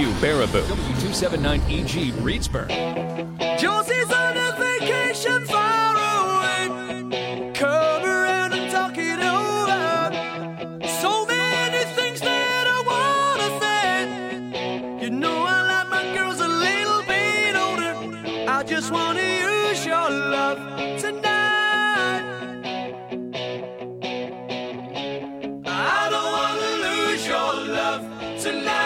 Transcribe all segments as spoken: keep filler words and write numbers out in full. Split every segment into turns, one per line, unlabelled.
Q Baraboo, W two seventy-nine E G Reedsburg.
Josie's on a vacation far away. Come around and talk it over. So many things that I wanna say. You know I like my girls a little bit older. I just wanna use your love tonight. I don't wanna lose your love tonight.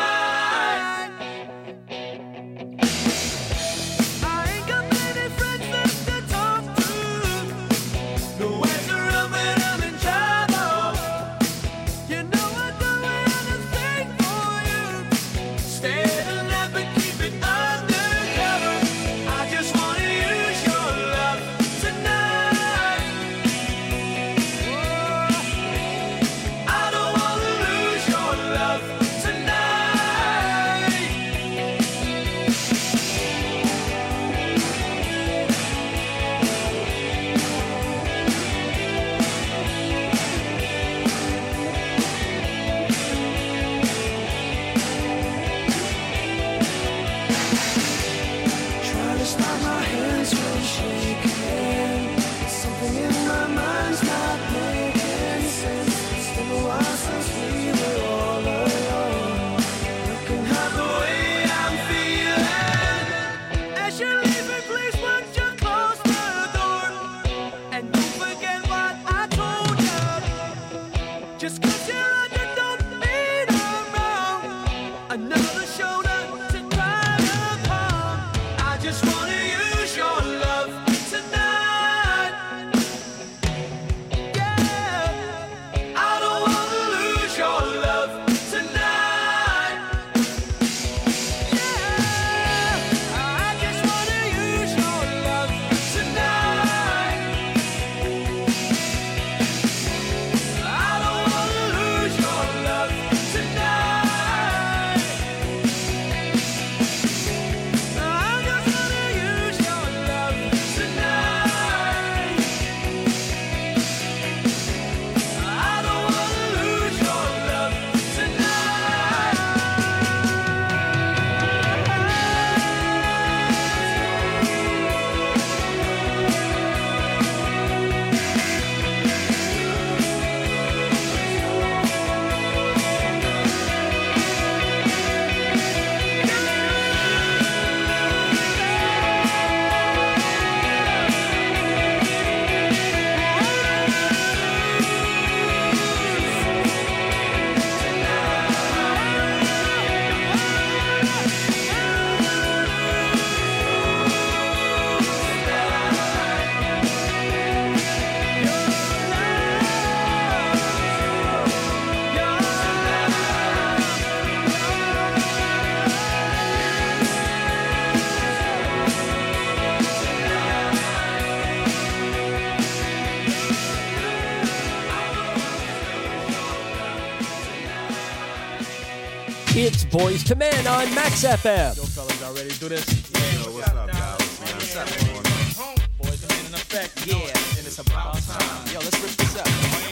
It's Boys to Men on Max F M.
Yo, fellas, y'all ready to do this? Yeah. Yo, what's up, guys? What's up, man? Boys to Men in effect. Yeah. And it's about time. Yo, let's rip this up.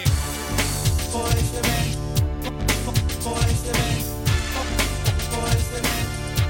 Boys to Men. Boys to Men. Boys to Men.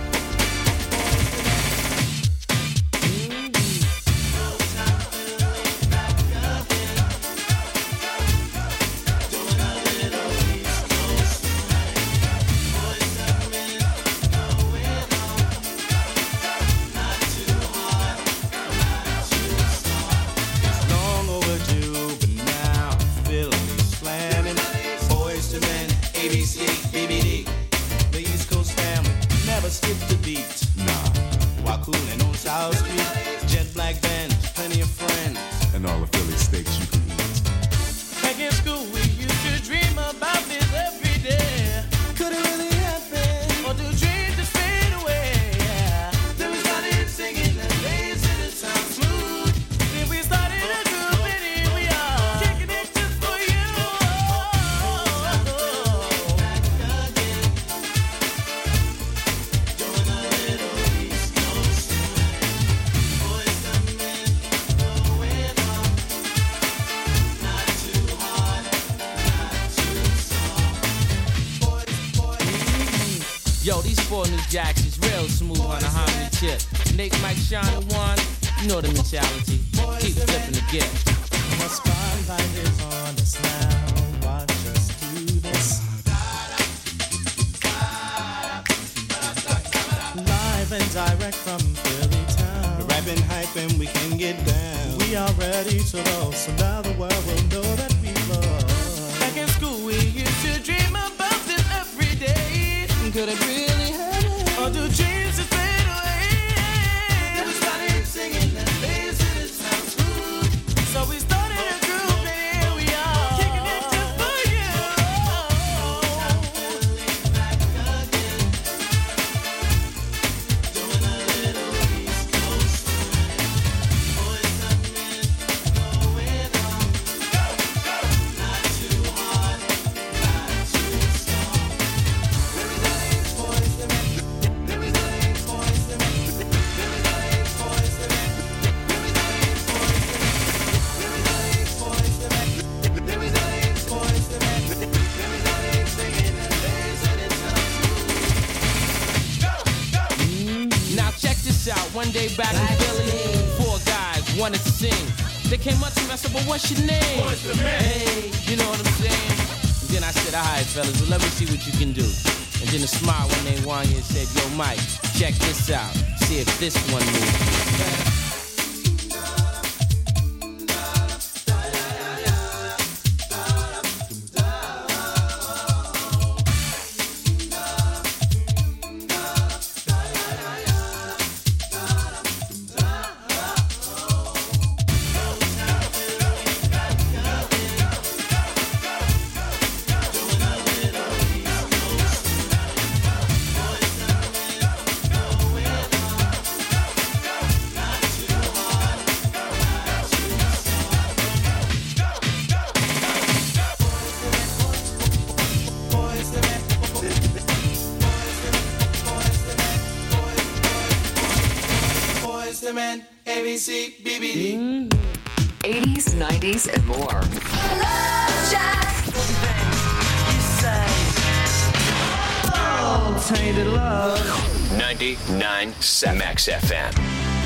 Skip the beat, nah. While cooling on South Street, jet black bands, plenty of friends, and all the Philly steaks you can eat.
Back in school, we used to dream about this every day. Could it really happen? Or do dreams just fade away? Then we started singing the days in the sound smooth. Then we started a group and here we are, kicking it just for you. Back again. Doing a little East Coast.
Jax is real smooth on the harmony tip. Nate, Mike, Sean, and Juan, you know the mentality. Keep flipping the gift.
The spotlight is on us now. Watch us do this. Live and direct from Philly town. We're rapping, hyping, we can get down. We are ready to roll, so now the world will know that we love.
Back in school, we used to dream about this every day. Could it really happen? Or do dreams just fade away? Then we started singing and dancing, it sounds good. So we started a group and here we are, kicking it just for you. Doing a little East Coast swing. Boys up men, going on. Not too hard, not too soft. There is no age for us to make. There is no age for us to make. There is no age for us to make. There is no age for us to make. There is no age for us to make. There is no age for us to make. There is no age singing and dancing in time. Now check this out. One day back in Philly, four guys wanted to sing. They came up to me, I said, "But what's your name?" What's the man? Hey, you know what I'm saying? And then I said, "All right, fellas, well, let me see what you can do." And then a smile when they won and said, "Yo, Mike, check this out. See if this one moves." A B C, B B D.
eighties, nineties, and more.
Love Jack.
Oh, tainted love.
ninety-nine point seven Max F M.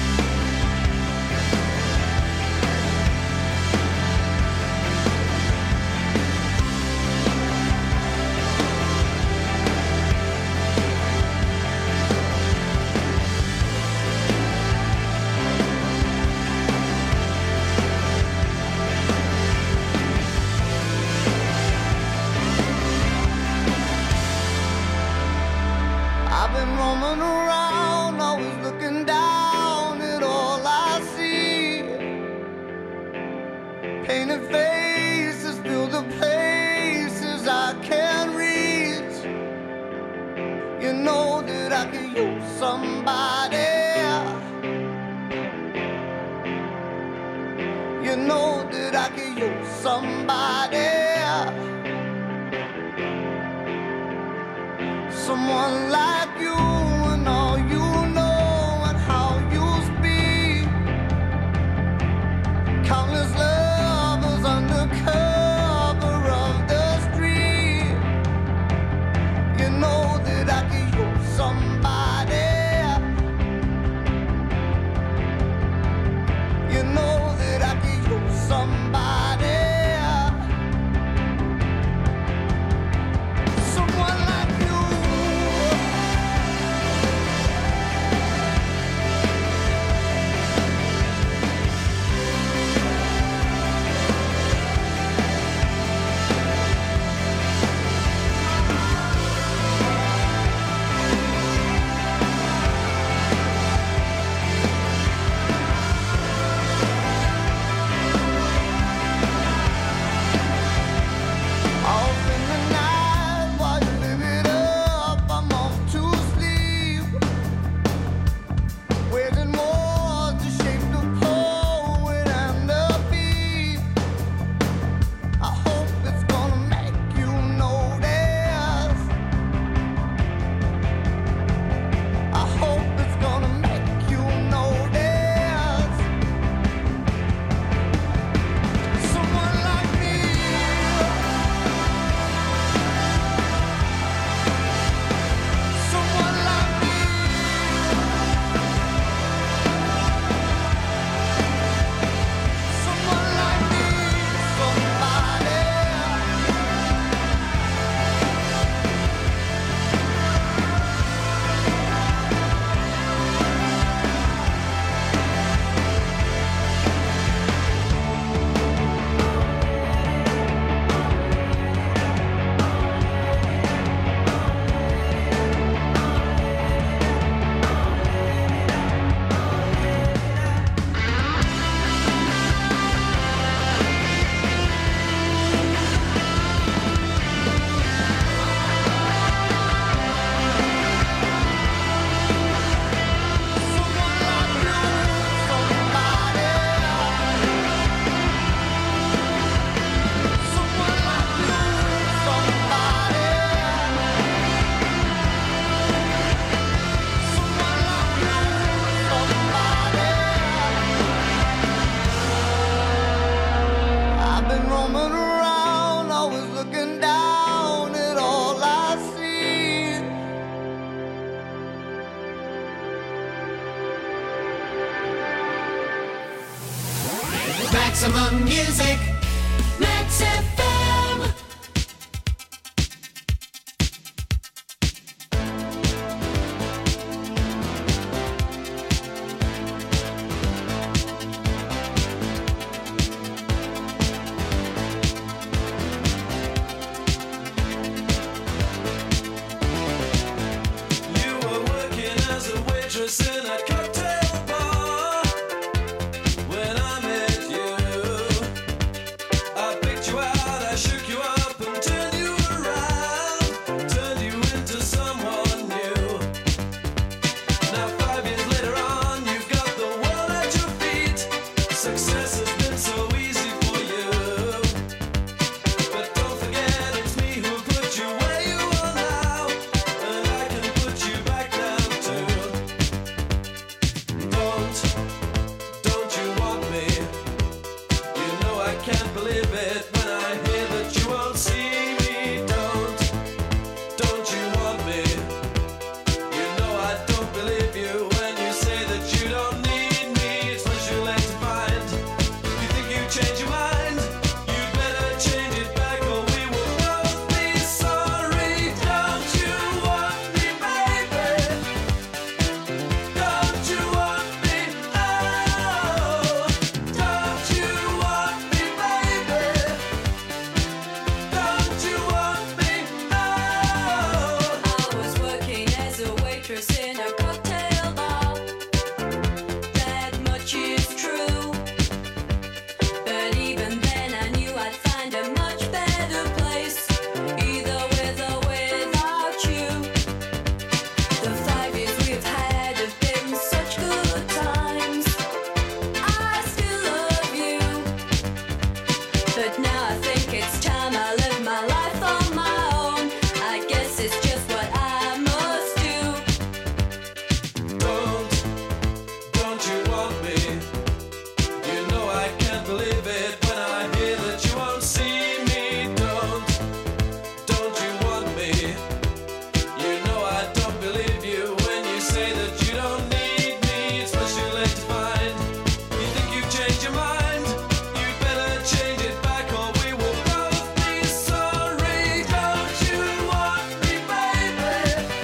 I've been roaming around, always looking down at all I see. Painted faces fill the places I can't reach. You know that I could use somebody. You know that I could use somebody. Someone like you and all you know and how you speak. Countless lovers under cover of the street. You know that I could use somebody. You know that I could use somebody. Someone like you.
Maximum music, Max F M.
You were working as a waitress in a cocktail bar when I met you. I picked you out, I shook you up and turned you around, turned you into someone new. Now five years later on, you've got the world at your feet. Success has been so easy for you. But don't forget it's me who put you where you are now, and I can put you back down too. Don't, don't you want me? You know I can't believe it when I hear that you won't see me. Don't, don't you want me? You know I don't believe you when you say that you don't need me. It's much too late to find. You think you change your mind? You'd better change it back or we will both be sorry. Don't you want me, baby? Don't you want me? Oh, don't you want me, baby? Don't you want me? Oh.
I was working as a waitress in a cocktail bar. That much is true. But even then I knew I'd find a much better place, either with or without you. The five years we've had have been such good times. I still love you. But now I think it's time I live my life on my own. I guess it's just what I must do.
Don't, don't you want me? You know I can't believe it when I hear that you won't see me. Don't, don't you want me? You know I don't believe you when you say that you don't need me. It's much too late to find. You think you've changed your mind? You'd better change it back or we will both be sorry. Don't you want me, baby?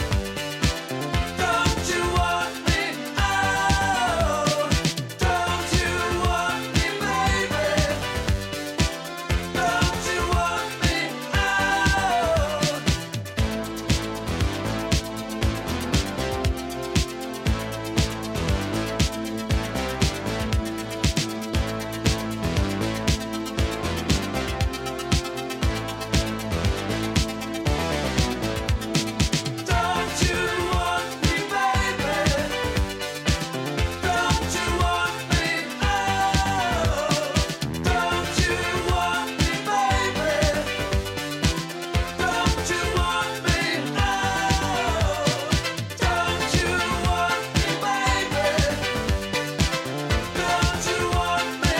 Don't you want me? Oh, don't you want me, baby? Don't you want me? Oh. Don't you want me, baby? Don't you want me? Oh, don't you want me, baby? Don't you want me? Oh, don't you want me, baby? Don't you want me?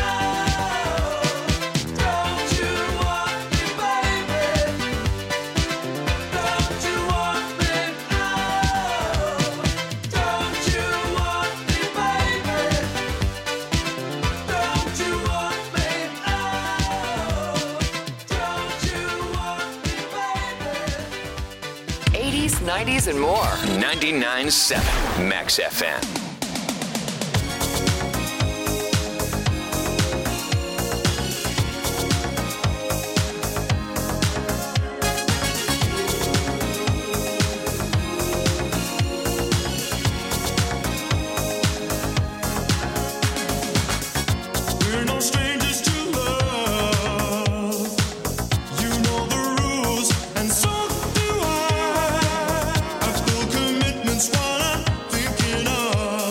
Oh, don't you want me, baby? Don't you want me? Oh, don't you want me, baby? Don't you want me? Oh, don't you want me, baby?
eighties, nineties, and more.
ninety-nine point seven Max F M.
We're no strangers to love. You know the rules, and so do I. I've still commitments, what I'm thinking of.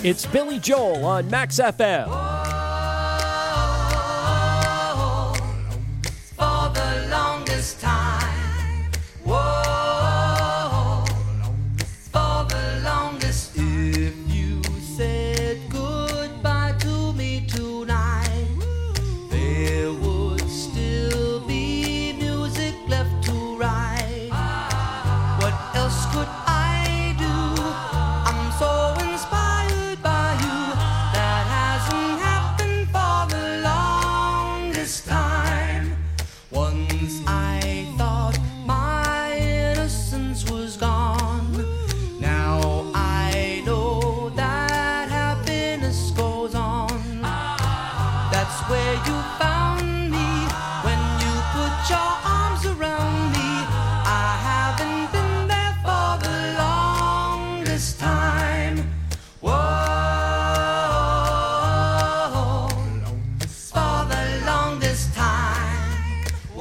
It's Billy Joel on Max F M.
For the longest time. Whoa. For the longest. If you said goodbye to me tonight, there would still be music left to write. What else could I do? I'm so inspired by you. That hasn't happened for the longest time. Once I thought my innocence was gone. Now I know that happiness goes on. That's where you found me when you put your arms around me. I haven't been there for the longest time. Whoa. For the longest time.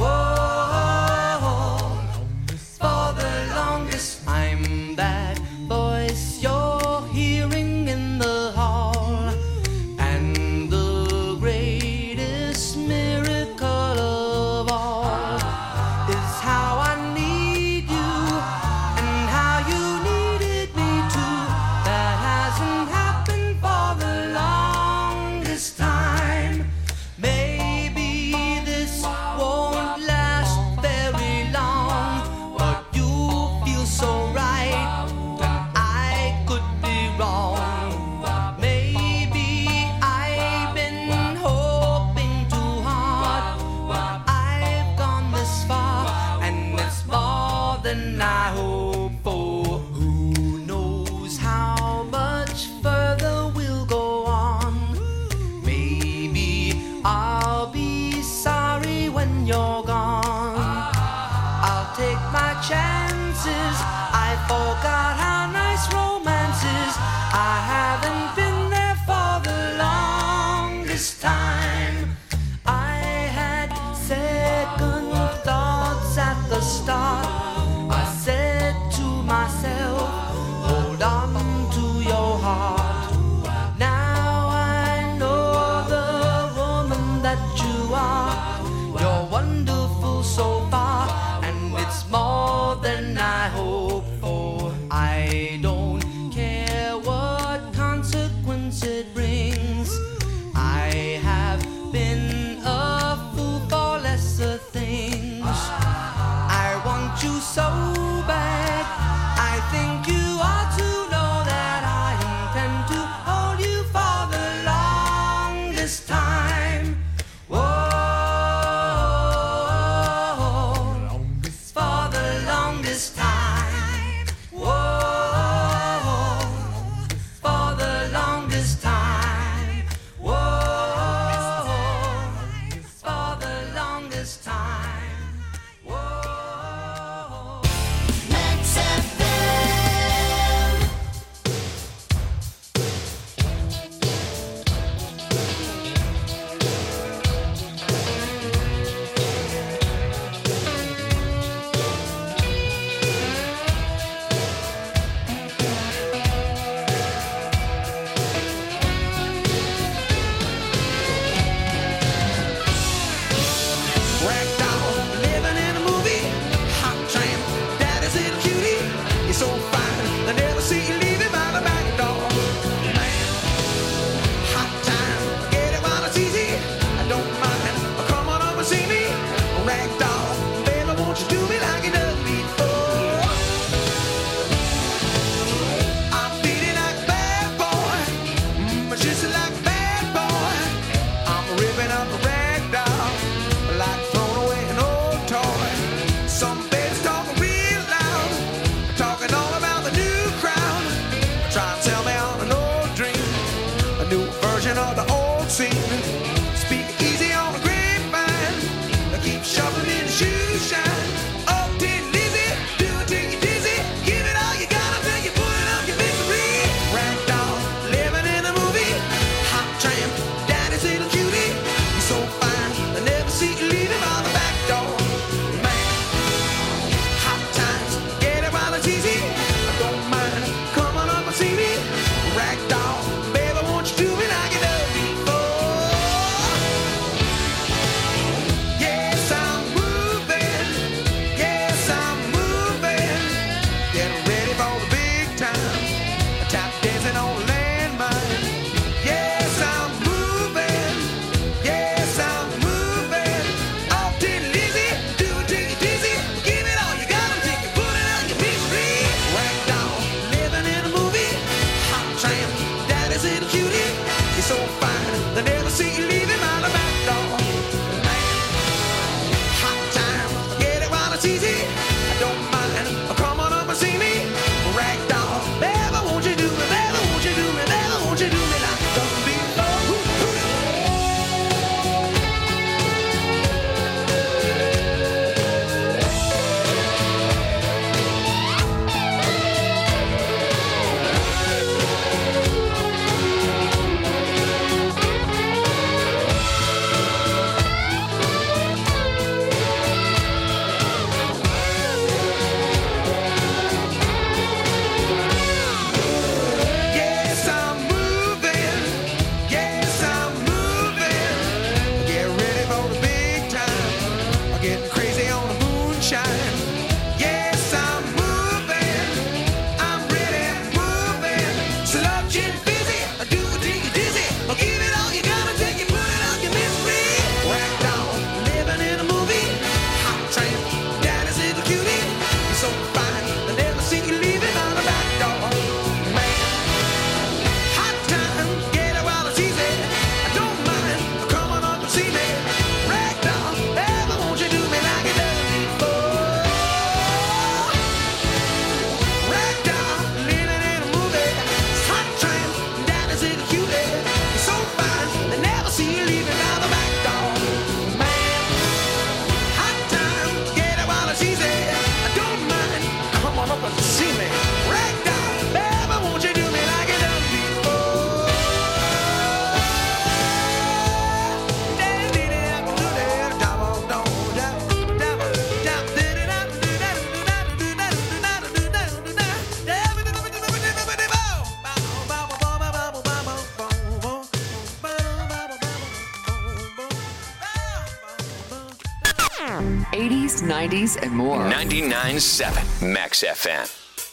Whoa. For the longest. I'm that voice you're hearing in the hall. And the greatest miracle of all is how I need you and how you needed me too. That hasn't happened for the longest time. Maybe this won't last very long, but you feel so right, and I could be wrong. Maybe I've been hoping too hard, but I've gone this far, and it's more than I hoped for. Who knows how much further we'll go on? Maybe I'll be sorry when you're gone. I'll take my chances. I forgot how nice romance is. I haven't been there for the longest time. I had second thoughts at the start. I said to myself, hold on to your heart. Now I know the woman that you are. You're wonderful so far, and it's more than I hoped for. I don't care what consequence it brings. I have been a fool for lesser things. I want you so bad. I think you ought to know that I intend to hold you for the longest time. Whoa. For the longest time. Whoa. For the longest time. Whoa. For the longest time. Whoa. Max F M. Ragdoll, living in a movie. Hot tramp, daddy's little cutie. You're so fine, I never see you leaving by the back door. Man, hot time, get it while it's easy. I don't mind, come on over and see me. Ragdoll, baby, won't you do me like you done before? I'm feeling like a bad boy, mm, just like a bad boy. I'm ripping up a rag doll, like throwing away an old toy. Some babies talking real loud, talking all about the new crowd. Try to tell me on an old dream, a new version of the old scene. Speak easy on the grapevine, I keep shuffling in the shoe shine. Oh, did Lizzie, do it till you're dizzy. Give it all you got until you put it up your misery. Ragdoll, living in a movie. Hot tramp, daddy's little cutie. You're so fine, I never see you leaving by the back door. Man, hot times, get it while it's easy. I don't mind, come on up and see me. Ragdoll, baby. crazy on the moonshine. Yes, I'm moving. I'm really moving. Slugged and busy. I do it till you're dizzy. I'll give it all you gotta take it, put it on your misery. Whacked on, living in a movie. Hot train, daddy's little cutie. You're so fine, I never see you leaving on the back door. Man, hot time, get it while it's easy. I don't mind, come on up and see me. Ragdoll, ever won't you do me like you done before? Ragdoll, living in a movie. Hot train, daddy's little cutie. You're so fine, I never see you leaving out the back door. Man, hot time, get it while it's easy. I don't mind, come on up and see me. Ragdoll, ever won't you do me like you done before?
eighties, nineties, and more.
ninety-nine point seven Max F M.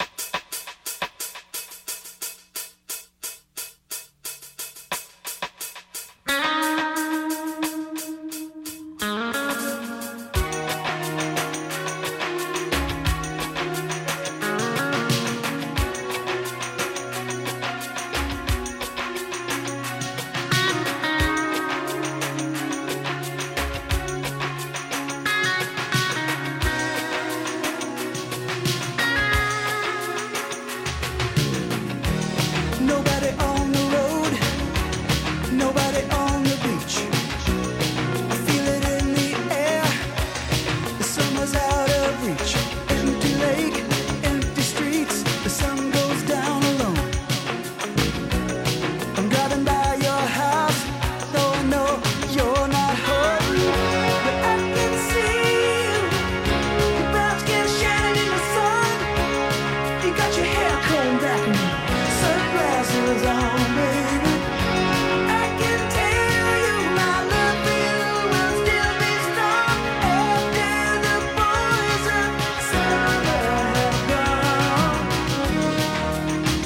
Nobody on the road, nobody on the beach. I feel it in the air, the summer's out of reach. Empty lake, empty streets, the sun goes down alone. I'm driving by your house, though I know you're not home. But I can see you, your brown skin shining in the sun. You got your hair combed back and sunglasses on, baby. I can tell you my love for you will still be strong after the boys of summer have gone.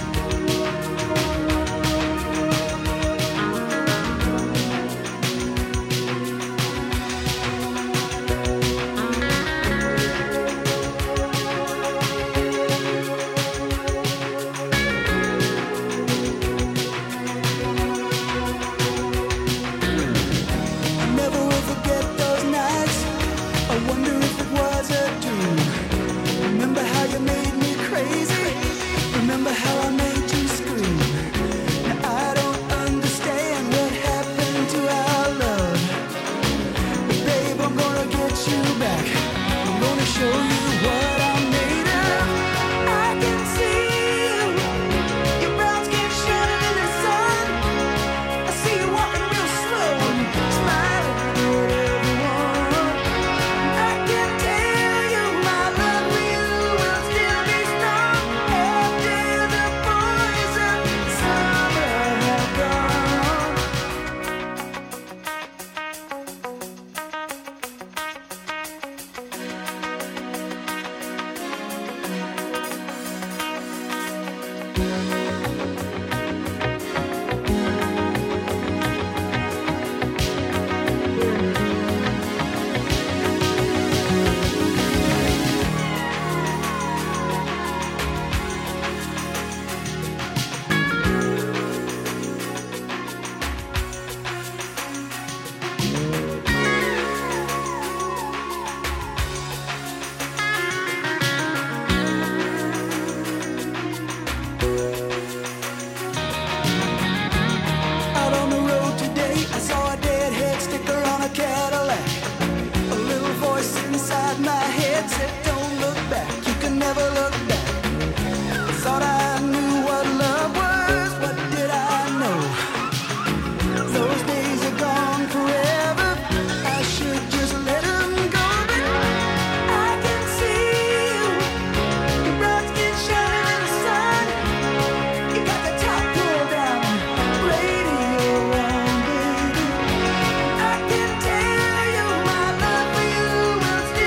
I never will forget those nights. I wonder if it was a dream. Remember how you made me crazy? Remember how I made you scream? Now I don't understand what happened to our love. But babe, I'm gonna get you back. I'm gonna show you what I'm made of. I can see you, your brown skin shining in the sun. I see you walking real slow and smiling at everyone. I can tell you my love for you will still be strong after the boys of summer have gone. Out on the road today, I saw a deadhead sticker on a Cadillac. A little voice inside my head said, don't look back, you can never look back. Thought I knew what love was, what did I know? Those days are gone forever, I should just let them go. But I can see you, your brown skin shining in the sun. You got the top pulled down, radio on, baby. I can tell you my love for you will still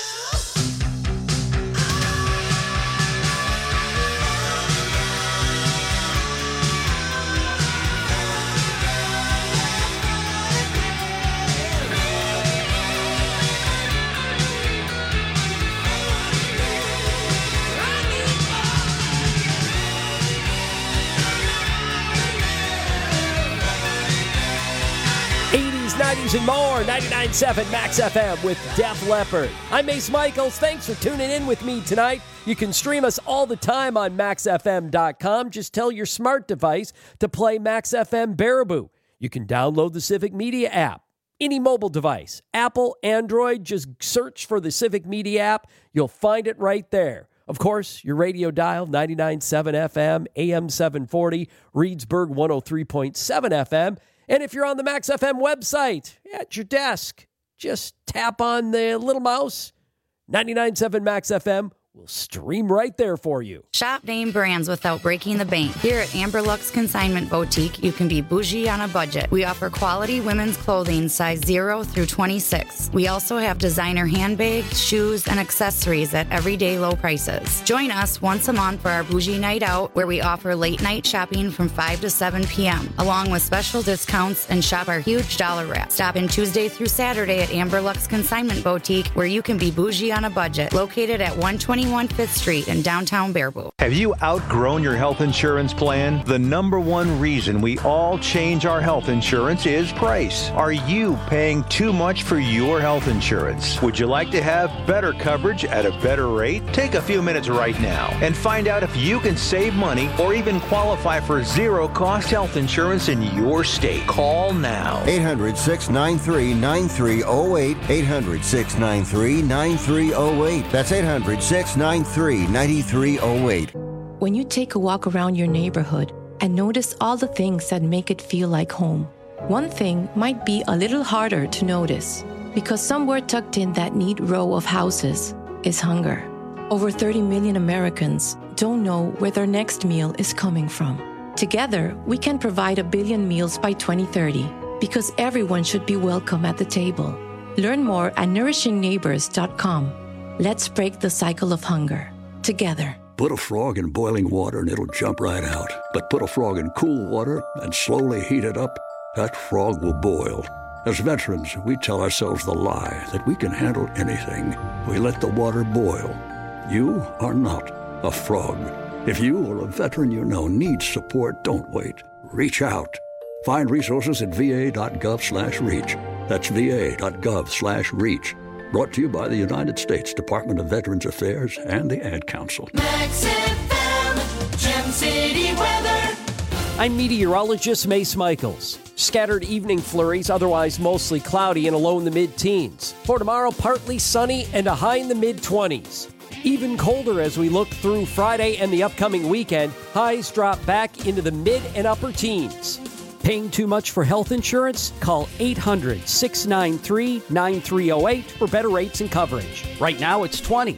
nineties and more, ninety-nine point seven Max F M with Def Leppard. I'm Mace Michaels. Thanks for tuning in with me tonight. You can stream us all the time on max f m dot com. Just tell your smart device to play Max F M Baraboo. You can download the Civic Media app. Any mobile device, Apple, Android, just search for the Civic Media app. You'll find it right there. Of course, your radio dial, ninety-nine point seven F M, A M seven forty, Reedsburg one oh three point seven F M. And if you're on the Max F M website, at your desk, just tap on the little mouse. ninety-nine point seven Max F M will stream right there for you.
Shop name brands without breaking the bank. Here at Amber Lux Consignment Boutique, you can be bougie on a budget. We offer quality women's clothing size zero through twenty-six. We also have designer handbags, shoes, and accessories at everyday low prices. Join us once a month for our Bougie Night Out, where we offer late night shopping from five to seven p.m., along with special discounts, and shop our huge dollar wrap. Stop in Tuesday through Saturday at Amber Lux Consignment Boutique, where you can be bougie on a budget. Located at one twenty-one Fifth Street in downtown Baraboo.
Have you outgrown your health insurance plan? The number one reason we all change our health insurance is price. Are you paying too much for your health insurance? Would you like to have better coverage at a better rate? Take a few minutes right now and find out if you can save money or even qualify for zero-cost health insurance in your state. Call now.
eight hundred, six nine three, nine three zero eight. eight hundred, six nine three, nine three zero eight. That's eight hundred, six nine three, nine three zero eight.
When you take a walk around your neighborhood and notice all the things that make it feel like home, one thing might be a little harder to notice because somewhere tucked in that neat row of houses is hunger. Over thirty million Americans don't know where their next meal is coming from. Together, we can provide a billion meals by twenty thirty because everyone should be welcome at the table. Learn more at nourishing neighbors dot com. Let's break the cycle of hunger together.
Put a frog in boiling water and it'll jump right out. But put a frog in cool water and slowly heat it up, that frog will boil. As veterans, we tell ourselves the lie that we can handle anything. We let the water boil. You are not a frog. If you or a veteran you know needs support, don't wait. Reach out. Find resources at va.gov slash reach. That's va.gov slash reach. Brought to you by the United States Department of Veterans Affairs and the Ad Council.
Max F M, Gem City weather.
I'm meteorologist Mace Michaels. Scattered evening flurries, otherwise mostly cloudy and a low in the mid-teens. For tomorrow, partly sunny and a high in the mid-twenties. Even colder as we look through Friday and the upcoming weekend. Highs drop back into the mid and upper teens. Paying too much for health insurance? Call eight hundred, six nine three, nine three zero eight for better rates and coverage. Right now, it's twenty.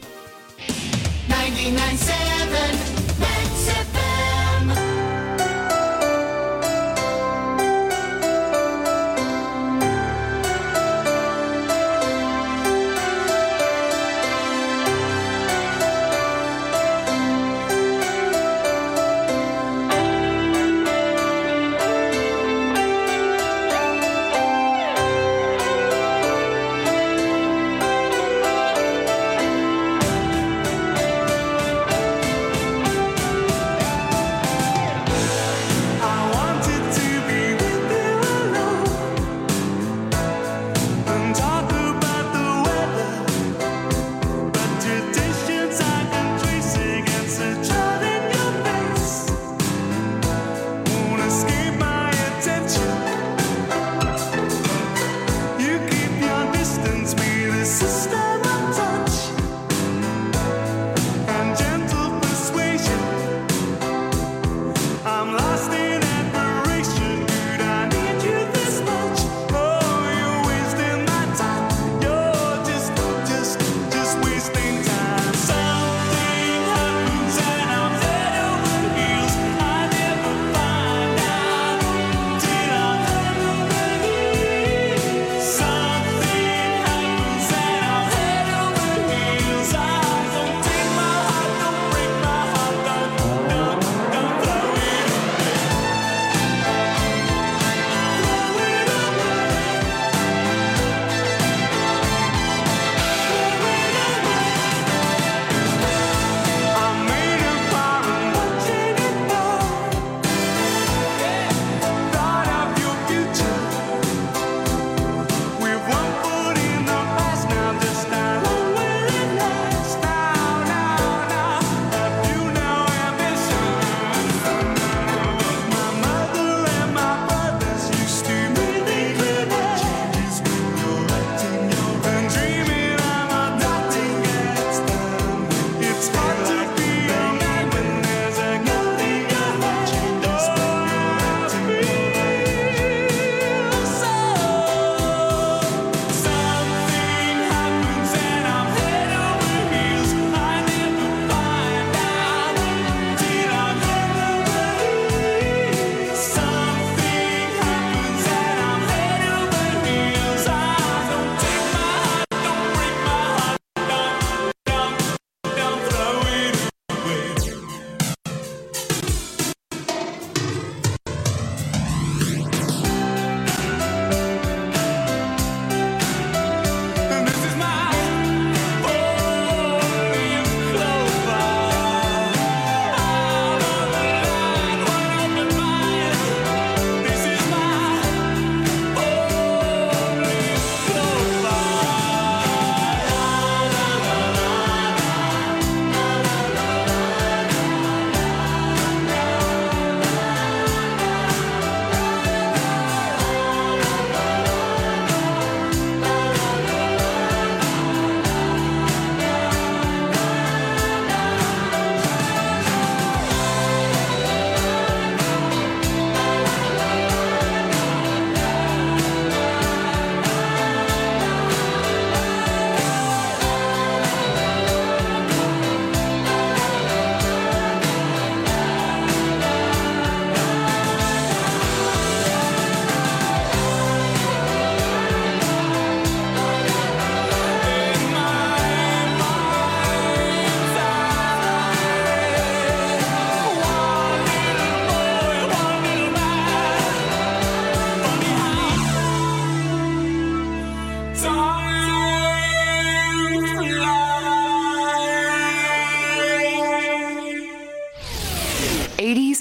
ninety-nine point seven Max F M.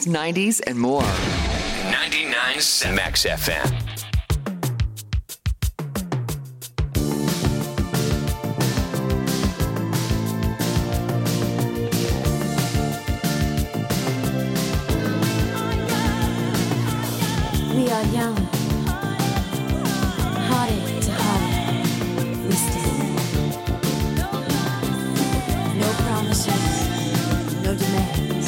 eighties, nineties, and more.
ninety-nine point seven Max F M.
We are young, heartache to heartache, we stand. No promises, no demands.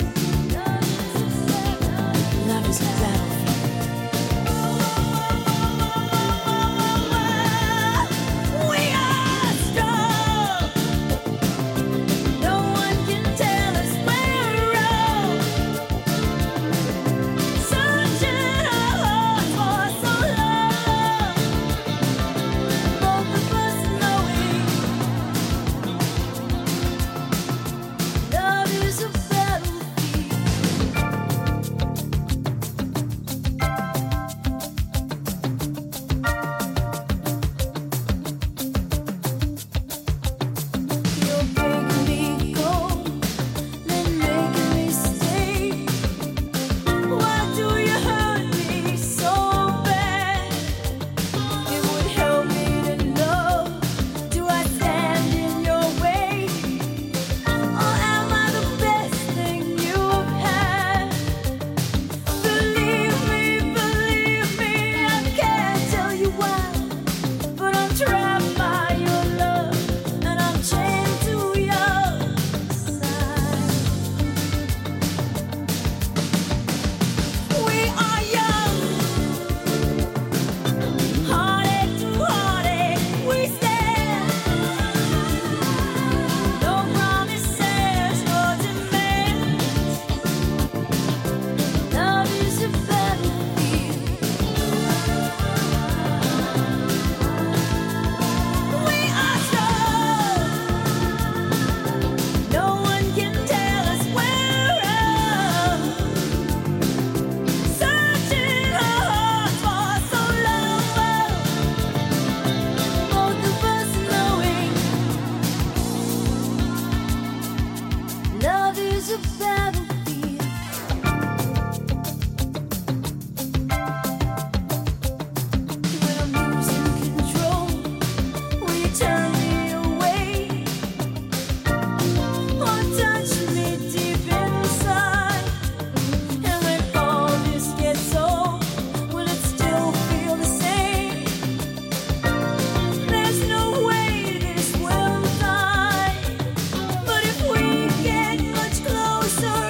Love is a battlefield. We are strong. No one can tell us we're wrong. Searching our hearts for so long. Both of us knowing love is a battlefield. You're breaking me cold, then making me stay. Why do you hurt me so bad? It would help me to know, do I stand in your way? Or am I the best thing you've had? Believe me, believe me, I can't tell you why, but I'm trapped by your love, and I'm chained to your side. We are young, heartache to heartache, we stand. No promises, no demands. Love is a battlefield. We are strong. No one can tell us we're wrong. Searching our hearts for so long. Both of us knowing love is a battlefield. When I'm losing control, will you turn me away? Or touch me deep inside? And when all this gets old, will it still feel the same? There's no way this will die. But if we get much closer,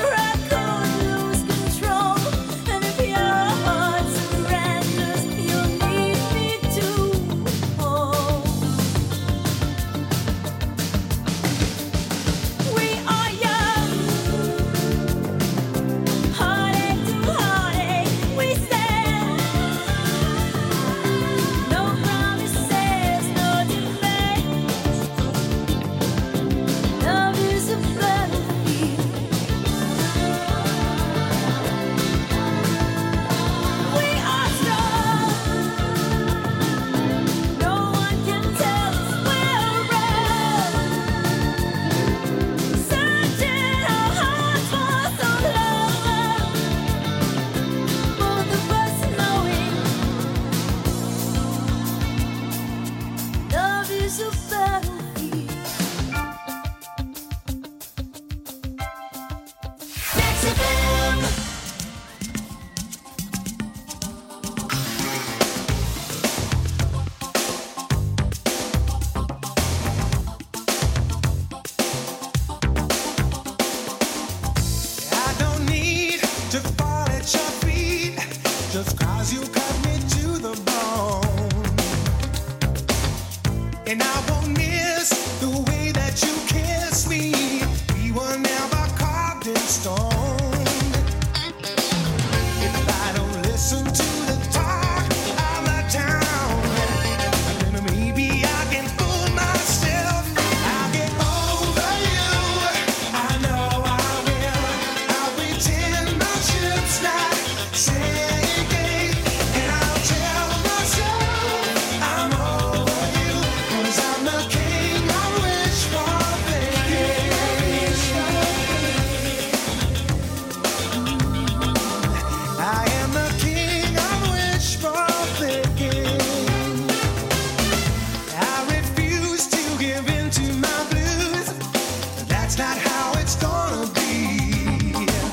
that's not how it's gonna be.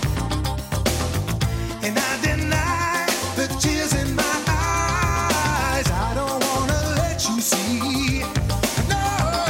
And I deny the tears in my eyes. I don't wanna let you see, no,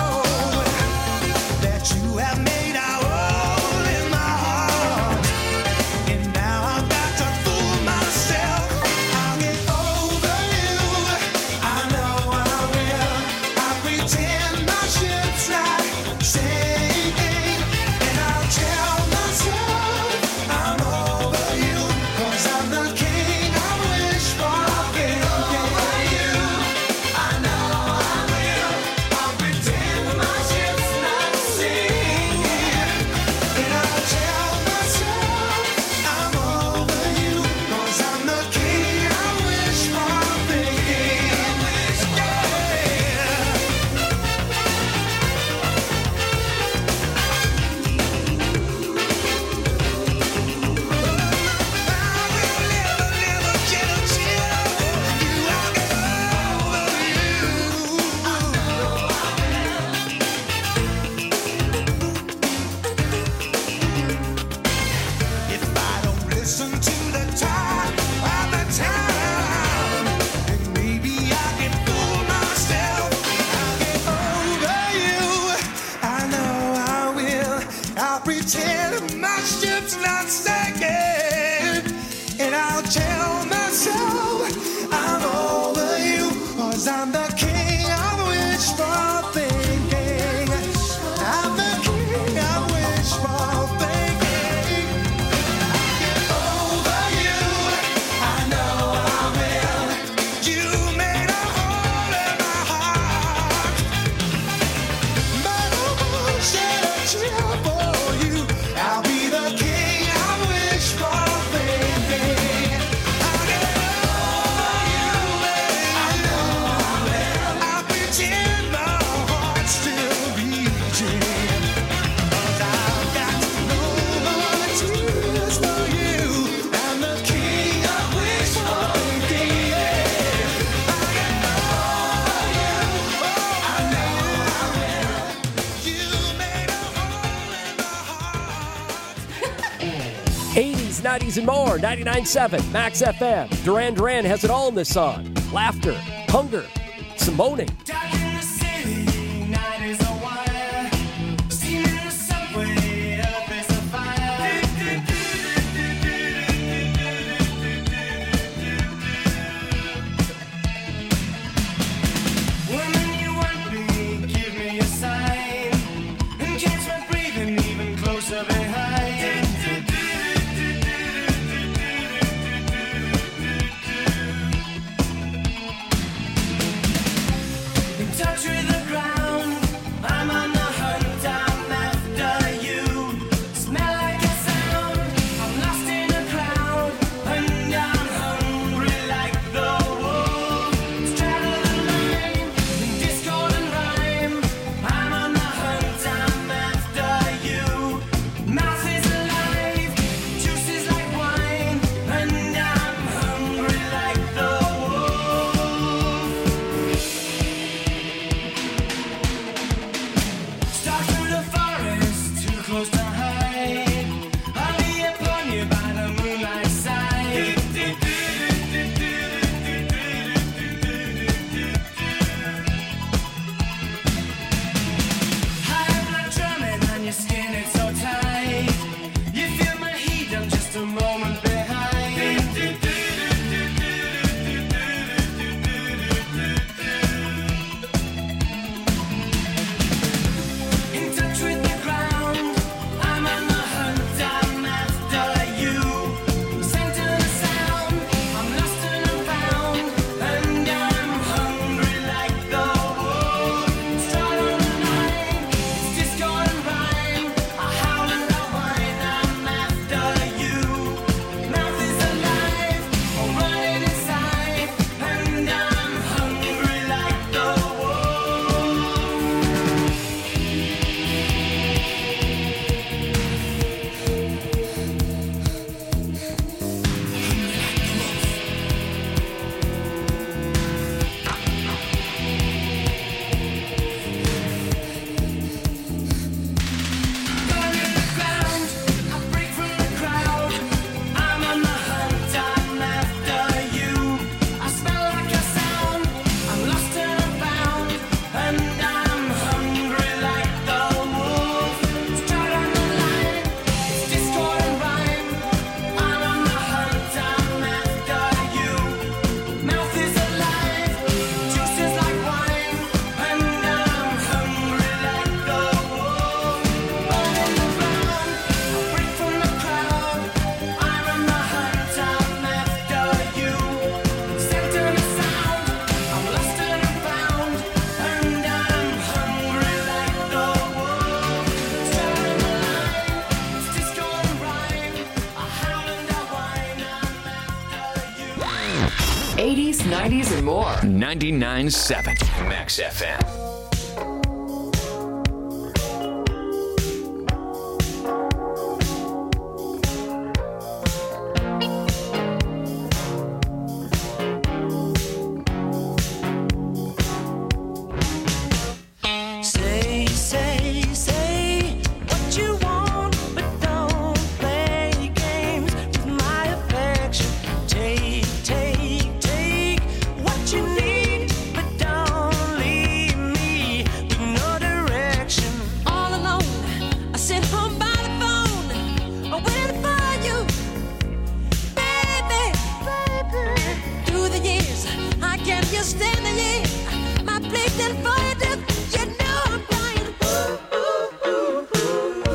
that you have made our hole in my heart. And now I've got to fool myself. I'll get over you. I know I will. I pretend my ship's not sinking. And I'll tell myself I'm over you. 'Cause I'm the king I wish for. Thinking over you. I know I will. I'll pretend my ship's not sinking. And I'll tell myself I'm over you. 'Cause I'm the king I wish for. Thinking, if I don't listen to the talk of the town, then maybe I can fool myself. I'll get over you. I know I will. I'll pretend my ship's not sinking. And I'll tell myself I'm over you. 'Cause I'm the king I wish for. Thinking I'm the king I wish for. Thinking over you. I know I will. You made a hole in my heart. But I won't shed a tear for you. I'll be the king I wish for. Thinking I'll get over you. I know I will. I'll pretend my heart's still beating. 'Cause I've got no more tears for you. I'm the king I wish for. Thinking I'll get over you. Oh, I know I will. You made a hole in my heart.
eighties, nineties, and more. ninety-nine point seven Max F M. Duran Duran has it all in this song. Laughter, hunger, Simone.
Woman, you want me, give me a sign. And catch my breathing even closer behind. In touch with the ground, I'm on the hunt, I'm after you. Smell like a sound, I'm lost in a crowd. And I'm hungry like the wolf. Straddle the line, in discord and rhyme. I'm on the hunt, I'm after you. Mouth is alive, juice is like wine. And I'm hungry like the wolf. Stalk through the forest, too close to hide. I'll be upon you by the moonlight side. High blood drumming on your skin, it's so tight. You feel my heat, I'm just a moment behind. In touch with the ground,
eighties, nineties, and more.
ninety-nine point seven Max F M.
Say, say, say what you want, but don't play games with my affection. Take, take, take what you need, but don't leave me with no direction. All alone, I sit home by the phone, waiting for you, baby, baby. Through the years, I can't just stand the year. My place didn't for you, death. You know I'm crying. Ooh, ooh, ooh, ooh,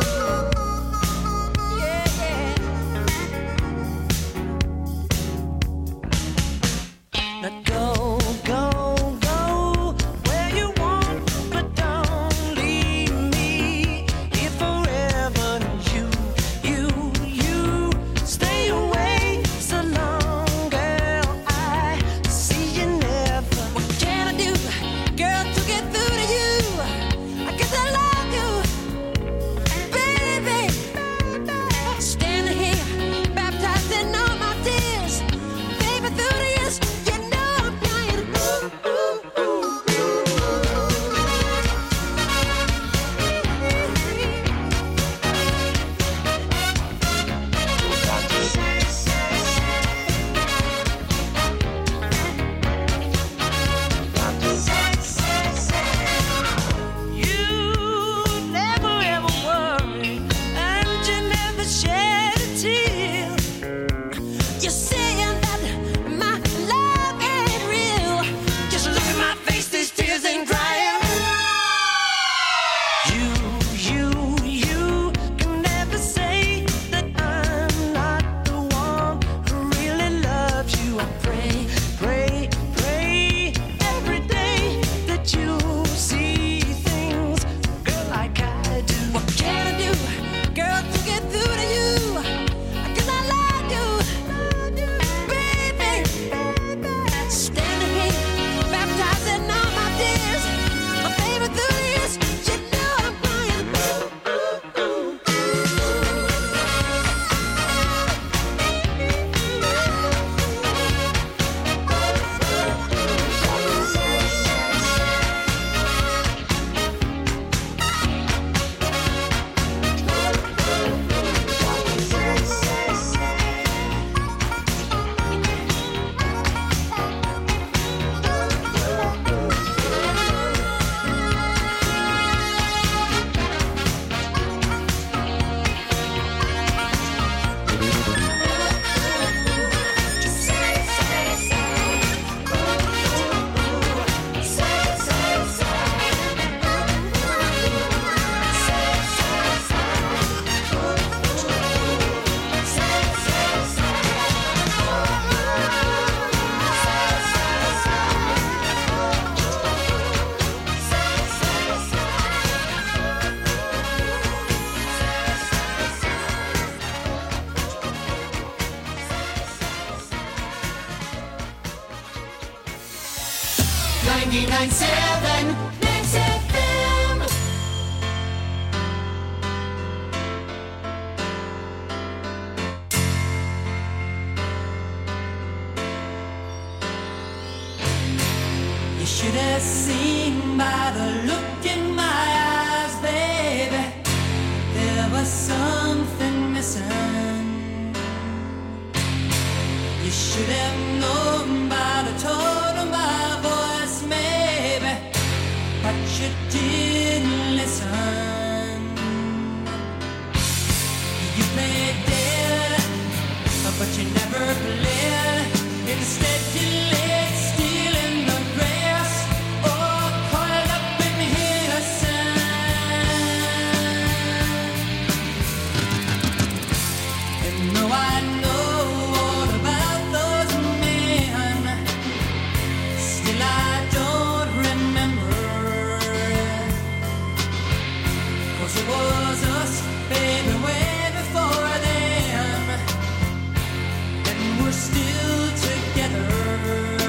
ooh. Yeah, yeah. Now go, go, go where you want, but don't leave me here forever. You, you, you stay away so long, girl. I see you never. What can I do, girl, to get through to you? I guess I love you, baby. Standing here, baptized in all my tears, baby. Through the years, you know I'm crying. Ooh, ooh, ooh, you never ever worry, and you never shed a tear. You're saying that my love ain't real. Just look at my face, these tears ain't crying. You, you, you can never say that I'm not the one who really loves you. I pray, pray, pray every day that you see things, girl, like I do. What can I do, girl, to get through to you? Cause I love you, baby. Standing here, baptized in all my tears, my baby, through the years, you know I'm crying. Ooh, ooh, ooh. ninety-nine seven Max F M. You should have seen by the look in my eyes, baby, there was something missing. You should have known by the tone of my voice, maybe, but you didn't listen. You played dead, but you never played. Instead you laid still in the grass, or coiled up in innocence. And though I know all about those men, still I don't remember. 'Cause it was us, baby, way before them, and we're still together.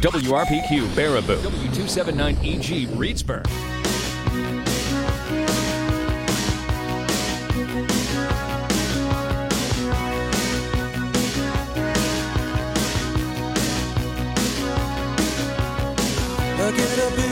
W R P Q Baraboo. W two seventy-nine E G Reedsburg.
I get up